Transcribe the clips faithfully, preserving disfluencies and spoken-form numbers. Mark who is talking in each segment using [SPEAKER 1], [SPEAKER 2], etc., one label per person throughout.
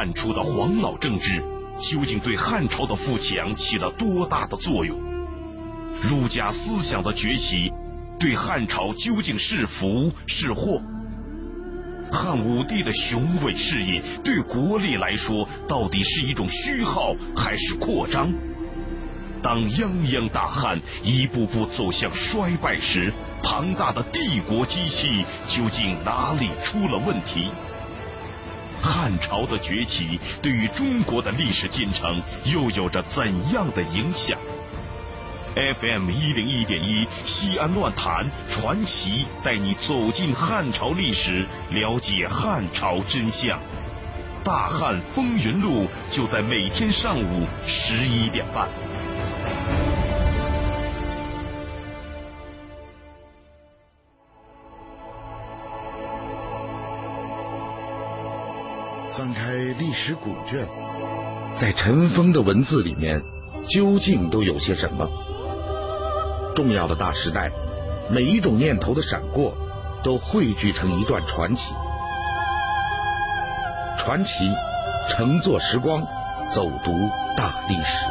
[SPEAKER 1] 汉初的黄老政治究竟对汉朝的富强起了多大的作用？儒家思想的崛起对汉朝究竟是福是祸？汉武帝的雄伟事业对国力来说，到底是一种虚耗还是扩张？当泱泱大汉一步步走向衰败时，庞大的帝国机器究竟哪里出了问题？汉朝的崛起对于中国的历史进程又有着怎样的影响？ F M 一零一点一西安乱谈传奇带你走进汉朝历史，了解汉朝真相。大汉风云录就在每天上午十一点半。
[SPEAKER 2] 翻开历史古卷，在尘封的文字里面，究竟都有些什么？重要的大时代，每一种念头的闪过，都汇聚成一段传奇。传奇，乘坐时光，走读大历史。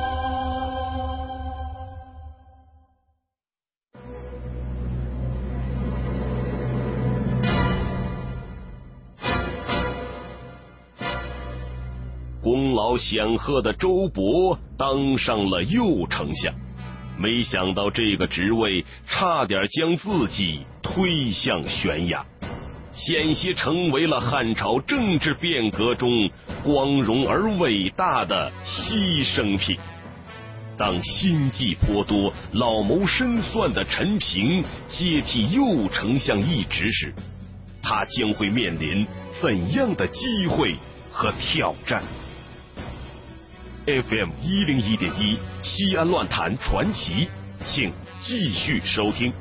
[SPEAKER 1] 功劳显赫的周勃当上了右丞相，没想到这个职位差点将自己推向悬崖，险些成为了汉朝政治变革中光荣而伟大的牺牲品。当心计颇多、老谋深算的陈平接替右丞相一职时，他将会面临怎样的机会和挑战？F M 一零一点一西安乱谈传奇，请继续收听。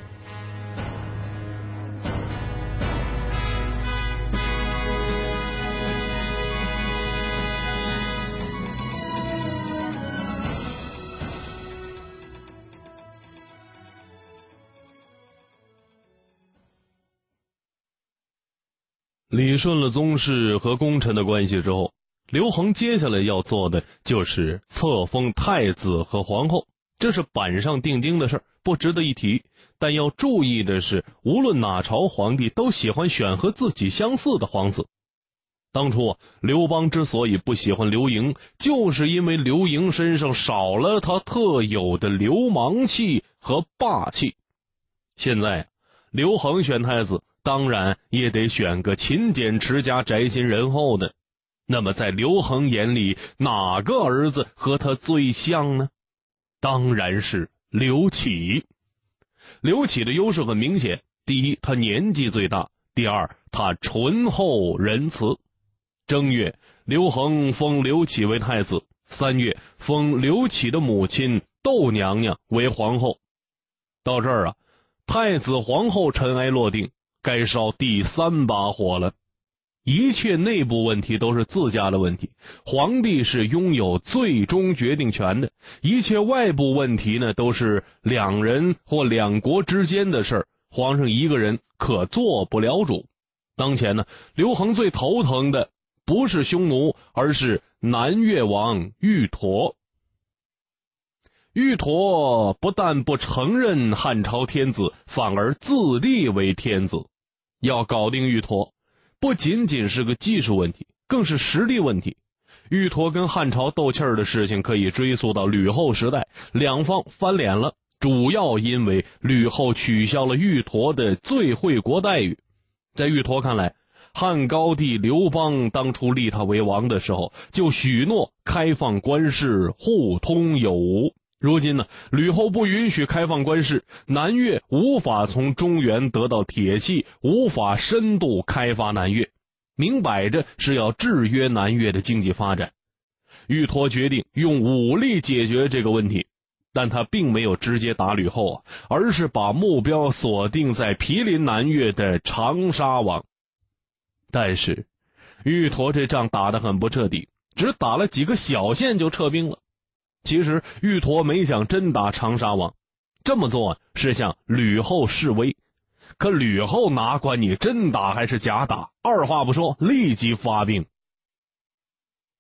[SPEAKER 3] 理顺了宗室和功臣的关系之后，刘恒接下来要做的就是册封太子和皇后，这是板上钉钉的事儿，不值得一提。但要注意的是，无论哪朝皇帝都喜欢选和自己相似的皇子。当初啊，刘邦之所以不喜欢刘盈，就是因为刘盈身上少了他特有的流氓气和霸气。现在刘恒选太子，当然也得选个勤俭持家、宅心仁厚的。那么在刘恒眼里，哪个儿子和他最像呢？当然是刘启。刘启的优势很明显，第一，他年纪最大；第二，他醇厚仁慈。正月，刘恒封刘启为太子；三月，封刘启的母亲窦娘娘为皇后。到这儿啊，太子皇后尘埃落定，该烧第三把火了。一切内部问题都是自家的问题，皇帝是拥有最终决定权的，一切外部问题呢，都是两人或两国之间的事儿，皇上一个人可做不了主。当前呢，刘恒最头疼的不是匈奴，而是南越王玉佗。玉佗不但不承认汉朝天子，反而自立为天子。要搞定玉佗，不仅仅是个技术问题，更是实力问题。玉佗跟汉朝斗气儿的事情可以追溯到吕后时代，两方翻脸了，主要因为吕后取消了玉佗的最惠国待遇。在玉佗看来，汉高帝刘邦当初立他为王的时候，就许诺开放官市，互通有无。如今呢，吕后不允许开放官市，南越无法从中原得到铁器，无法深度开发南越，明摆着是要制约南越的经济发展。玉佗决定用武力解决这个问题，但他并没有直接打吕后啊，而是把目标锁定在毗邻南越的长沙王。但是玉佗这仗打得很不彻底，只打了几个小县就撤兵了。其实玉佗没想真打长沙王，这么做是向吕后示威。可吕后哪管你真打还是假打，二话不说立即发兵。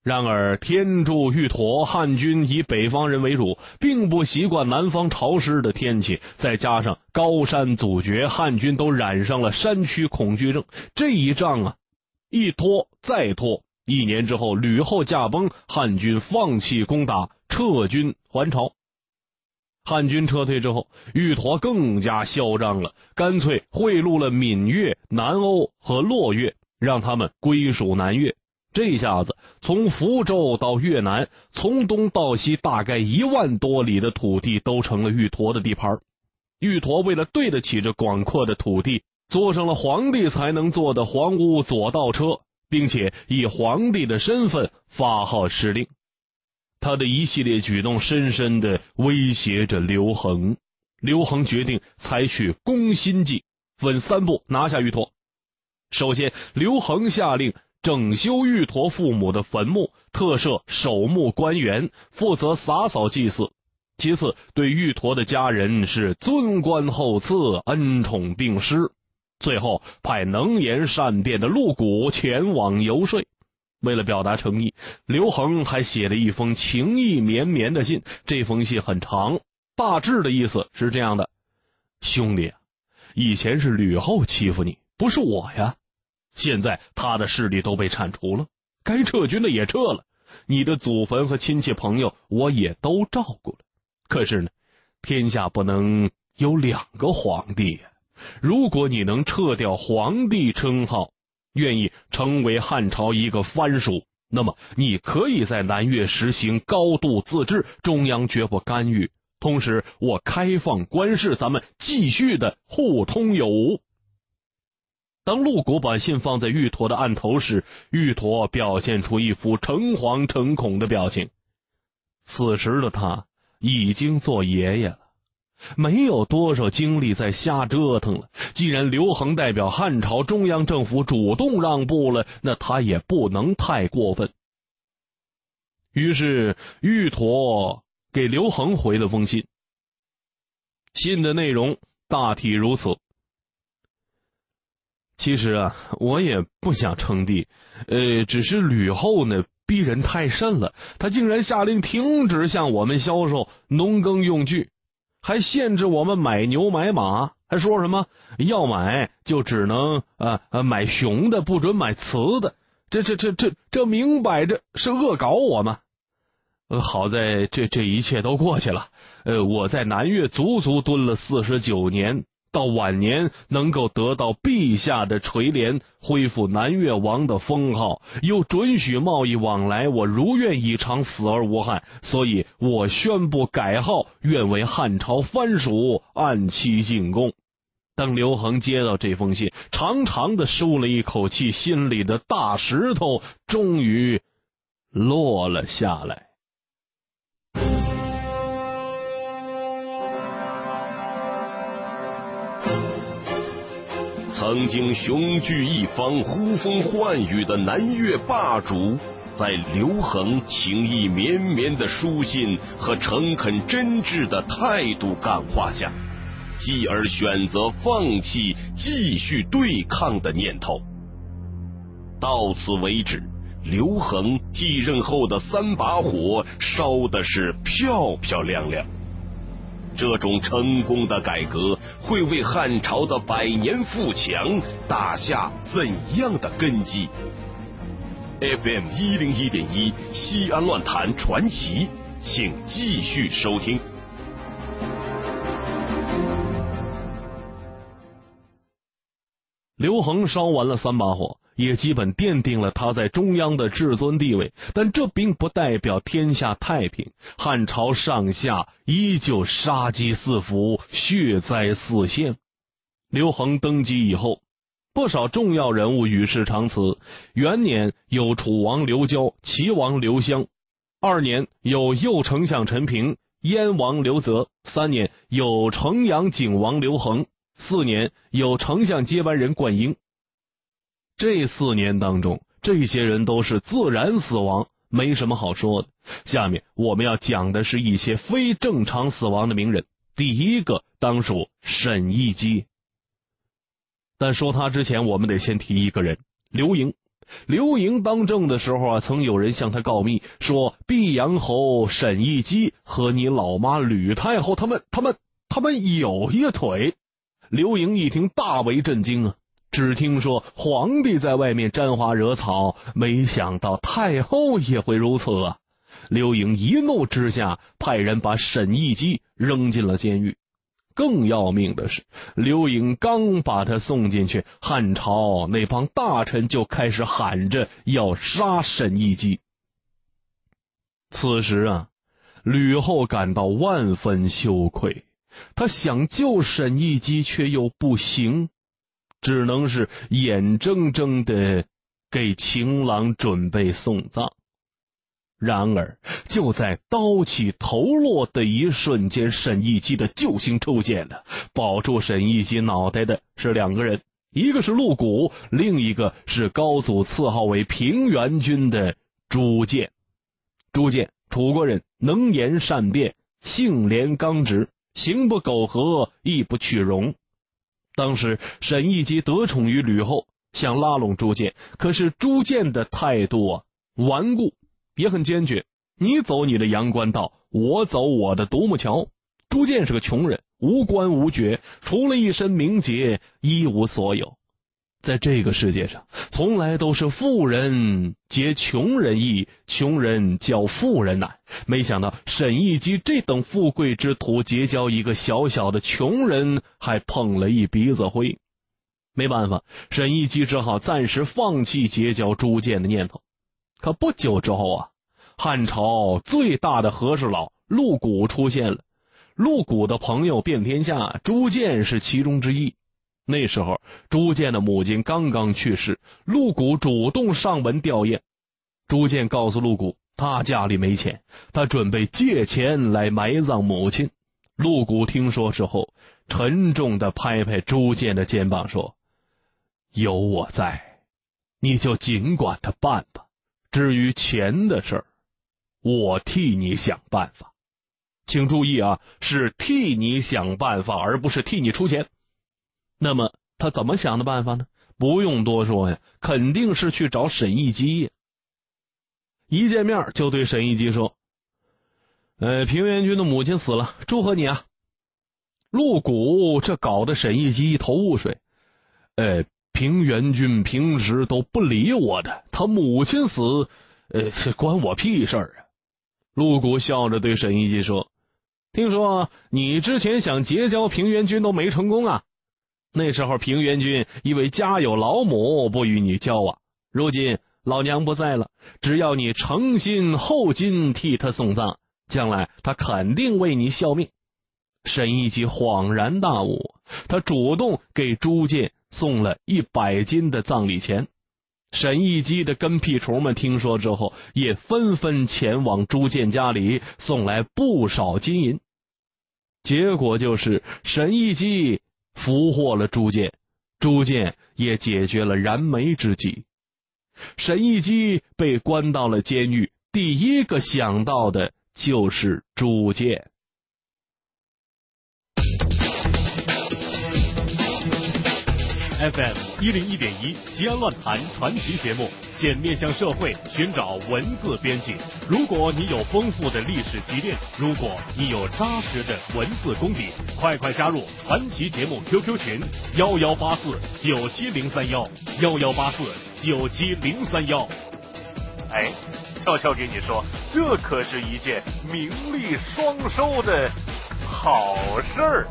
[SPEAKER 3] 然而天助玉陀，汉军以北方人为主，并不习惯南方潮湿的天气，再加上高山阻绝，汉军都染上了山区恐惧症。这一仗啊，一拖再拖，一年之后吕后驾崩，汉军放弃攻打，撤军还朝。汉军撤退之后，玉陀更加嚣张了，干脆贿赂了闽越、南欧和洛越，让他们归属南越。这下子从福州到越南，从东到西大概一万多里的土地都成了玉陀的地盘。玉陀为了对得起这广阔的土地，坐上了皇帝才能坐的黄乌左道车，并且以皇帝的身份发号施令。他的一系列举动深深地威胁着刘恒。刘恒决定采取攻心计，分三步拿下玉陀。首先，刘恒下令整修玉陀父母的坟墓，特设守墓官员，负责洒扫祭祀。其次，对玉陀的家人是尊官厚赐，恩宠并施。最后，派能言善辩的陆贾前往游说。为了表达诚意，刘恒还写了一封情意绵绵的信。这封信很长，大致的意思是这样的：兄弟，以前是吕后欺负你，不是我呀。现在他的势力都被铲除了，该撤军的也撤了，你的祖坟和亲戚朋友我也都照顾了。可是呢，天下不能有两个皇帝呀。如果你能撤掉皇帝称号，愿意成为汉朝一个藩属，那么你可以在南越实行高度自治，中央绝不干预。同时，我开放官市，咱们继续的互通有无。当陆贾把信放在玉陀的案头时，玉陀表现出一副诚惶诚恐的表情。此时的他已经做爷爷了，没有多少精力再瞎折腾了。既然刘恒代表汉朝中央政府主动让步了，那他也不能太过分。于是玉陀给刘恒回了封信，信的内容大体如此：其实啊，我也不想称帝，呃，只是吕后呢逼人太甚了，她竟然下令停止向我们销售农耕用具，还限制我们买牛买马，还说什么要买就只能啊啊买雄的，不准买雌的。这这这这这明摆着是恶搞我嘛！呃，好在这这一切都过去了。呃，我在南越足足蹲了四十九年，到晚年能够得到陛下的垂怜，恢复南越王的封号，又准许贸易往来，我如愿以偿，死而无憾。所以我宣布改号，愿为汉朝藩属，按期进贡。当刘恒接到这封信，长长的舒了一口气，心里的大石头终于落了下来。
[SPEAKER 1] 曾经雄踞一方、呼风唤雨的南越霸主，在刘恒情意绵绵的书信和诚恳真挚的态度感化下，继而选择放弃继续对抗的念头。到此为止，刘恒继任后的三把火烧的是漂漂亮亮。这种成功的改革会为汉朝的百年富强打下怎样的根基 ？F M 一零一点一西安乱谈传奇，请继续收听。
[SPEAKER 3] 刘恒烧完了三把火，也基本奠定了他在中央的至尊地位，但这并不代表天下太平。汉朝上下依旧杀机四伏，血灾四现。刘恒登基以后，不少重要人物与世长辞。元年有楚王刘交、齐王刘襄；二年有右丞相陈平、燕王刘泽；三年有城阳景王刘恒；四年有丞相接班人灌婴。这四年当中，这些人都是自然死亡，没什么好说的。下面我们要讲的是一些非正常死亡的名人。第一个当属沈亦基。但说他之前，我们得先提一个人，刘盈。 刘盈当政的时候啊，曾有人向他告密，说毕阳侯沈亦基和你老妈吕太后他们他们他们有一腿。刘盈一听大为震惊啊，只听说皇帝在外面沾花惹草，没想到太后也会如此啊。刘盈一怒之下，派人把沈亦基扔进了监狱。更要命的是，刘盈刚把他送进去，汉朝那帮大臣就开始喊着要杀沈亦基。此时啊，吕后感到万分羞愧，他想救沈亦基却又不行，只能是眼睁睁的给情郎准备送葬。然而就在刀起头落的一瞬间，沈亦基的救星出现了。保住沈亦基脑袋的是两个人，一个是陆贾，另一个是高祖赐号为平原君的朱见。朱见，楚国人，能言善辩，性廉刚直，行不苟合，义不取容。当时沈亦基得宠于吕后，想拉拢朱见，可是朱见的态度啊顽固，也很坚决，你走你的阳关道，我走我的独木桥。朱见是个穷人，无官无爵，除了一身名节，一无所有。在这个世界上，从来都是富人结穷人义，穷人教富人难。没想到沈亦基这等富贵之徒结交一个小小的穷人，还碰了一鼻子灰。没办法，沈亦基只好暂时放弃结交朱见的念头。可不久之后啊，汉朝最大的和事佬陆贾出现了。陆贾的朋友遍天下，朱见是其中之一。那时候朱见的母亲刚刚去世，陆贾主动上门吊唁。朱见告诉陆贾，他家里没钱，他准备借钱来埋葬母亲。陆贾听说之后，沉重地拍拍朱见的肩膀说，有我在，你就尽管他办吧，至于钱的事儿，我替你想办法。请注意啊，是替你想办法，而不是替你出钱。那么他怎么想的办法呢？不用多说呀，肯定是去找沈亦基呀。一见面就对沈亦基说，呃，平原君的母亲死了，祝贺你啊。陆贾这搞得沈亦基一头雾水，呃，平原君平时都不理我的，他母亲死，呃，这关我屁事儿啊。陆贾笑着对沈亦基说，听说你之前想结交平原君都没成功啊。那时候平原君因为家有老母不与你交往，如今老娘不在了，只要你诚心厚金替他送葬，将来他肯定为你效命。沈亦基恍然大悟，他主动给朱见送了一百斤的葬礼钱。沈亦基的跟屁虫们听说之后，也纷纷前往朱见家里送来不少金银。结果就是沈亦基俘获了朱见，朱见也解决了燃眉之急。沈亦基被关到了监狱，第一个想到的就是朱见。
[SPEAKER 4] F M 一零一点一西安乱谈传奇节目，现面向社会寻找文字边界。如果你有丰富的历史积淀，如果你有扎实的文字功底，快快加入传奇节目 Q Q 群幺幺八四九七零三幺幺幺八四九七零三幺。哎，悄悄给你说，这可是一件名利双收的好事儿。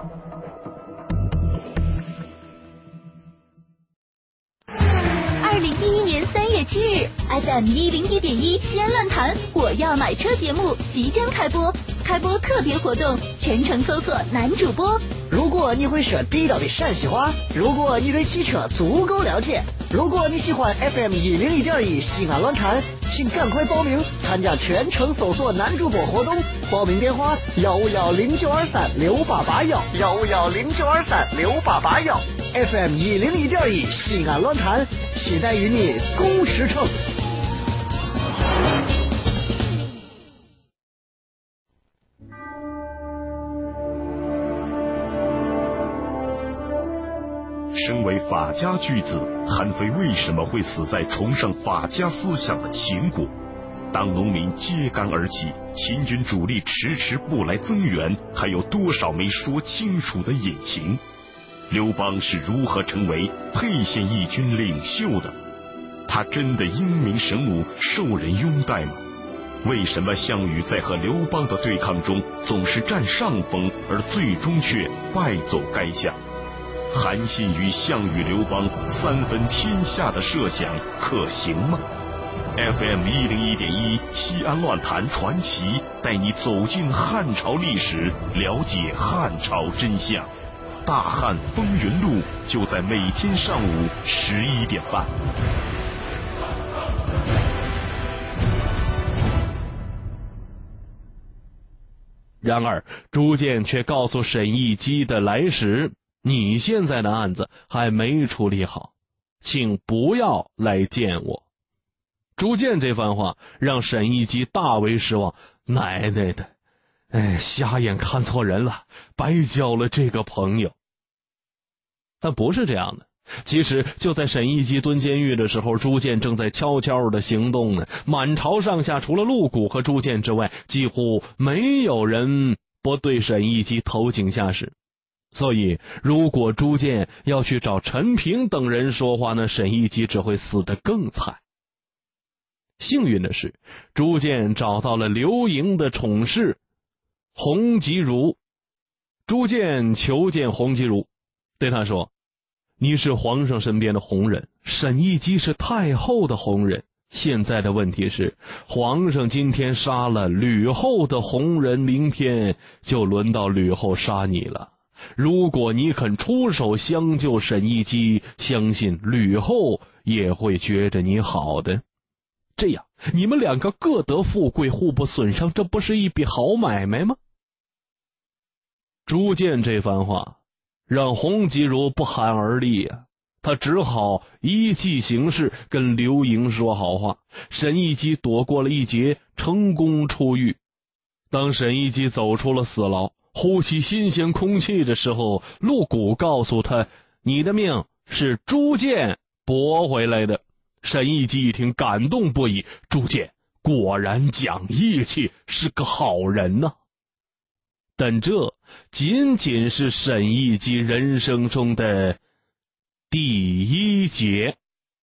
[SPEAKER 5] 二零一一年三月七日 ，F M 一零一点一西安论坛我要买车节目即将开播，开播特别活动，全程搜索男主播。
[SPEAKER 6] 如果你会说地道的陕西话，如果你对汽车足够了解，如果你喜欢 F M 一零一点一西安论坛，请赶快报名参加全程搜索男主播活动。报名电话幺五幺零九二三六八八幺幺五幺零九二三六八八幺。F M 一零一点一西安论坛，期待与你共驰骋。
[SPEAKER 1] 身为法家巨子，韩非为什么会死在崇尚法家思想的秦国？当农民揭竿而起，秦军主力迟迟不来增援，还有多少没说清楚的隐情？刘邦是如何成为沛县义军领袖的？他真的英明神武，受人拥戴吗？为什么项羽在和刘邦的对抗中总是占上风，而最终却败走垓下？韩信与项羽、刘邦三分天下的设想可行吗？ F M 一零一点一西安乱谈传奇，带你走进汉朝历史，了解汉朝真相。大汉风云录就在每天上午十一点半。
[SPEAKER 3] 然而朱建却告诉沈亦基的来使，你现在的案子还没处理好，请不要来见我。朱建这番话让沈亦基大为失望，奶奶的，哎，瞎眼看错人了，白交了这个朋友。但不是这样的，其实就在沈亦基蹲监狱的时候，朱建正在悄悄的行动呢。满朝上下除了陆贾和朱建之外，几乎没有人不对沈亦基投井下石。所以如果朱建要去找陈平等人说话呢，沈亦基只会死得更惨。幸运的是，朱建找到了刘盈的宠侍洪吉如。朱建求见洪吉如，对他说，你是皇上身边的红人，沈亦基是太后的红人，现在的问题是，皇上今天杀了吕后的红人，明天就轮到吕后杀你了。如果你肯出手相救沈亦基，相信吕后也会觉着你好的。这样你们两个各得富贵，互不损伤，这不是一笔好买卖吗？朱建这番话让洪吉如不寒而栗啊，他只好依计行事，跟刘盈说好话。沈亦基躲过了一劫，成功出狱。当沈亦基走出了死牢，呼吸新鲜空气的时候，陆贾告诉他，你的命是朱建驳回来的。沈亦基一听感动不已，朱建果然讲义气，是个好人呐、啊。但这仅仅是沈亦基人生中的第一节。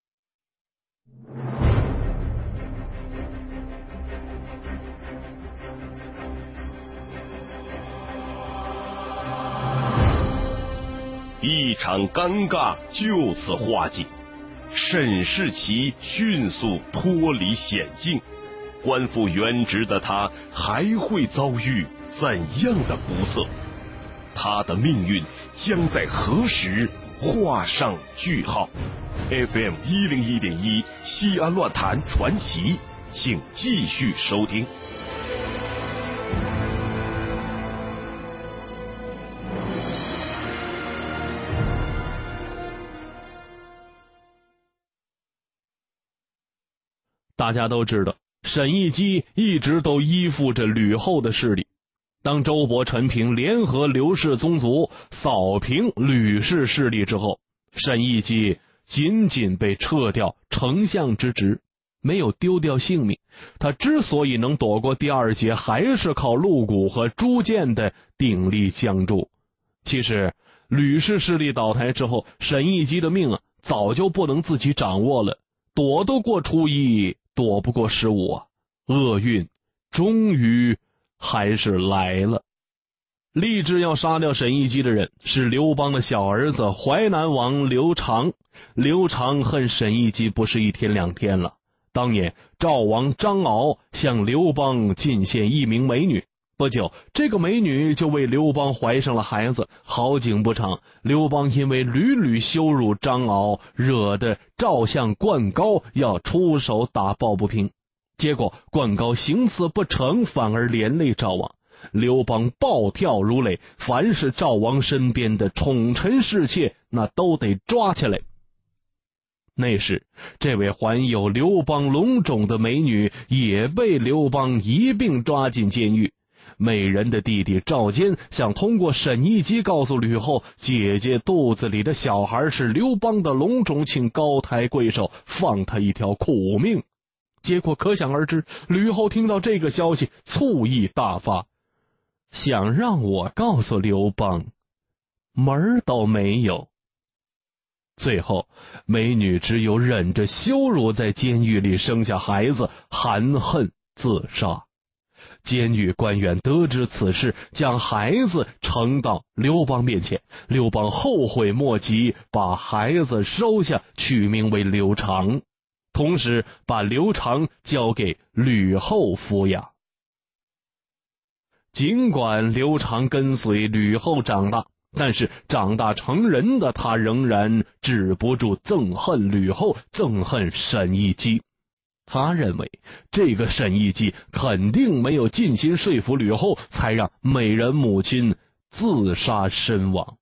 [SPEAKER 1] 一场尴尬就此化解，沈世奇迅速脱离险境，官复原职的他还会遭遇怎样的不测？他的命运将在何时画上句号 ？F M 一零一点一西安乱谈传奇，请继续收听。
[SPEAKER 3] 大家都知道，沈亦基一直都依附着吕后的势力。当周勃、陈平联合刘氏宗族扫平吕氏势力之后，沈亦基仅仅被撤掉丞相之职，没有丢掉性命。他之所以能躲过第二劫，还是靠陆贾和朱建的鼎力相助。其实吕氏势力倒台之后，沈亦基的命啊，早就不能自己掌握了。躲得过初一，躲不过十五啊！厄运终于还是来了。立志要杀掉沈亦基的人是刘邦的小儿子淮南王刘长。刘长恨沈亦基不是一天两天了。当年赵王张敖向刘邦进献一名美女，不久这个美女就为刘邦怀上了孩子。好景不长，刘邦因为屡屡羞辱张敖，惹得赵相灌高要出手打抱不平。结果灌高行刺不成，反而连累赵王。刘邦暴跳如雷，凡是赵王身边的宠臣侍妾，那都得抓起来。那时这位怀有刘邦龙种的美女也被刘邦一并抓进监狱。 美人的弟弟赵坚想通过沈亦基告诉吕后，姐姐肚子里的小孩是刘邦的龙种，请高抬贵手，放他一条苦命。结果可想而知，吕后听到这个消息，醋意大发，想让我告诉刘邦，门儿都没有。最后，美女只有忍着羞辱，在监狱里生下孩子，含恨自杀。监狱官员得知此事，将孩子呈到刘邦面前。刘邦后悔莫及，把孩子收下，取名为刘长，同时把刘长交给吕后抚养。尽管刘长跟随吕后长大，但是长大成人的他仍然止不住憎恨吕后，憎恨沈亦基。他认为这个沈亦基肯定没有尽心说服吕后，才让美人母亲自杀身亡。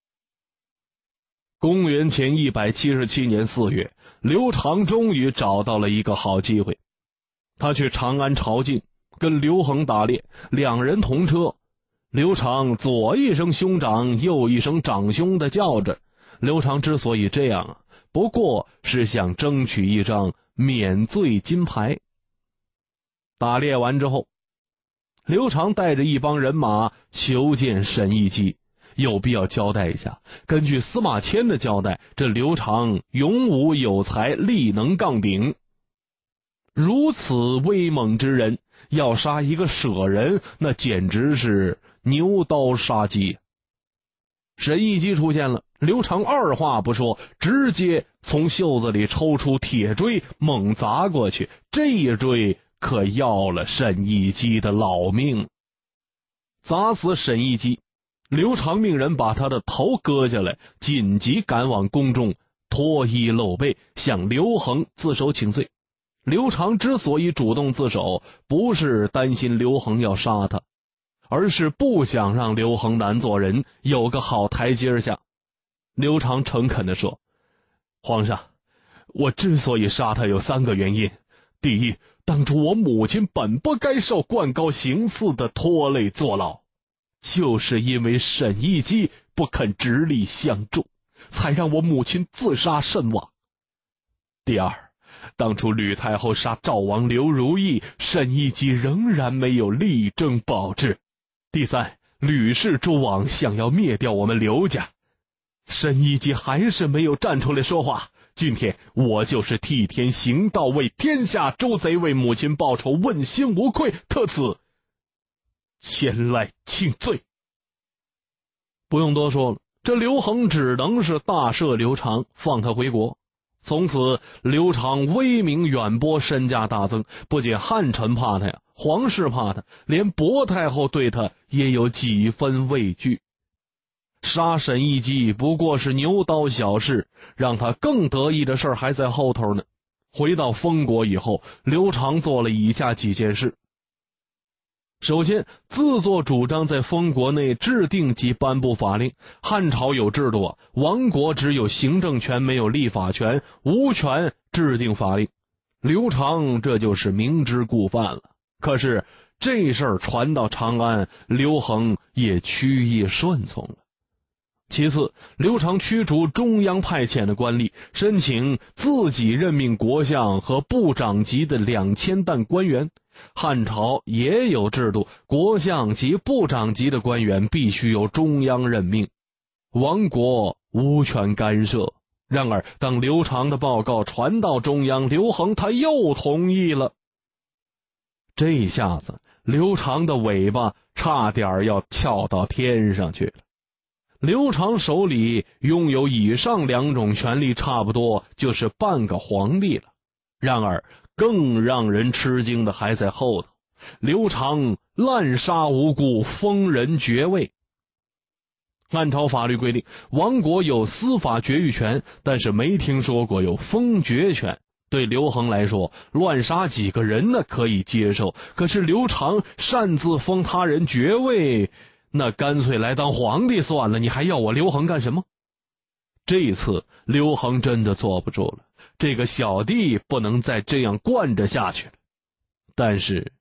[SPEAKER 3] 公元前一百七十七年四月，刘长终于找到了一个好机会。他去长安朝觐，跟刘恒打猎，两人同车。刘长左一声兄长，右一声长兄的叫着。刘长之所以这样，不过是想争取一张免罪金牌。打猎完之后，刘长带着一帮人马求见沈亦基。有必要交代一下，根据司马迁的交代，这刘长勇武有才，力能杠顶。如此威猛之人，要杀一个舍人，那简直是牛刀杀鸡。沈亦基出现了，刘长二话不说，直接从袖子里抽出铁锥，猛砸过去。这一锥可要了沈亦基的老命。砸死沈亦基，刘长命人把他的头割下来，紧急赶往宫中，脱衣露背，向刘恒自首请罪。刘长之所以主动自首，不是担心刘恒要杀他，而是不想让刘恒难做人，有个好台阶下。刘长诚恳地说，皇上，我之所以杀他有三个原因。第一，当初我母亲本不该受灌高行刺的拖累坐牢，就是因为沈亦基不肯直立相助，才让我母亲自杀身亡。第二，当初吕太后杀赵王刘如意，沈亦基仍然没有力争保质。第三，吕氏诸王想要灭掉我们刘家，沈亦基还是没有站出来说话。今天我就是替天行道，为天下诸贼为母亲报仇，问心无愧，特此前来请罪。不用多说了，这刘恒只能是大赦刘长，放他回国。从此刘长威名远播，身价大增，不仅汉臣怕他呀，皇室怕他，连薄太后对他也有几分畏惧。杀沈亦基不过是牛刀小事，让他更得意的事儿还在后头呢。回到封国以后，刘长做了以下几件事。首先，自作主张在封国内制定及颁布法令。汉朝有制度啊，亡国只有行政权，没有立法权，无权制定法令。刘长这就是明知故犯了。可是这事儿传到长安，刘恒也屈意顺从了。其次，刘长驱逐中央派遣的官吏，申请自己任命国相和部长级的两千担官员。汉朝也有制度，国相及部长级的官员必须由中央任命，亡国无权干涉。然而当刘长的报告传到中央，刘恒他又同意了。这下子刘长的尾巴差点要翘到天上去了。刘长手里拥有以上两种权力，差不多就是半个皇帝了。然而更让人吃惊的还在后头，刘长滥杀无辜，封人爵位。按照法律规定，亡国有司法绝育权，但是没听说过有封爵权。对刘恒来说，乱杀几个人呢可以接受，可是刘长擅自封他人爵位，那干脆来当皇帝算了，你还要我刘恒干什么？这次刘恒真的坐不住了，这个小弟不能再这样惯着下去了。但是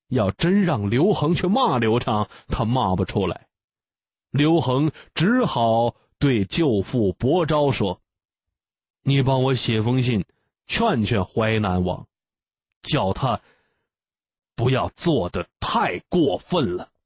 [SPEAKER 3] 要真让刘恒去骂刘畅，他骂不出来。刘恒只好对舅父伯昭说：“你帮我写封信，劝劝淮南王，叫他不要做得太过分了。”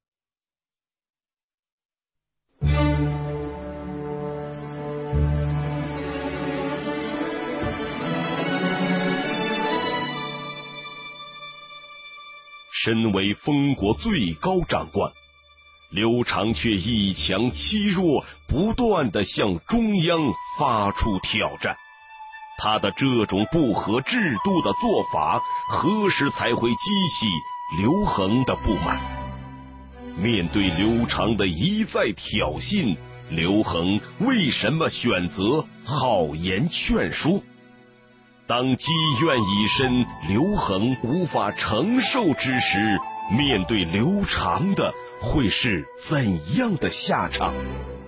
[SPEAKER 1] 身为封国最高长官，刘长却以强欺弱，不断地向中央发出挑战。他的这种不合制度的做法，何时才会激起刘恒的不满？面对刘长的一再挑衅，刘恒为什么选择好言劝说？当积怨已深，刘恒无法承受之时，面对刘长的会是怎样的下场？